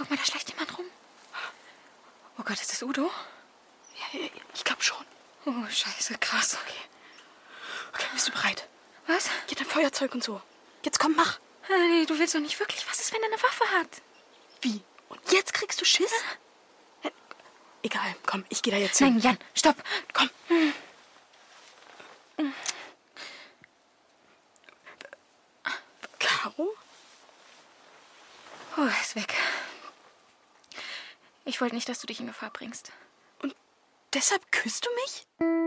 Guck mal, da schleicht jemand rum. Oh Gott, ist das Udo? Ja, ich glaube schon. Oh, scheiße, krass. Okay, bist du bereit? Was? Geht ein Feuerzeug und so. Jetzt komm, mach. Nee, du willst doch nicht wirklich. Was ist, wenn er eine Waffe hat? Wie? Und jetzt kriegst du Schiss? Egal, komm, ich gehe da jetzt hin. Nein, Jan, stopp. Komm. Caro? Oh, er ist weg. Ich wollte nicht, dass du dich in Gefahr bringst. Und deshalb küsst du mich?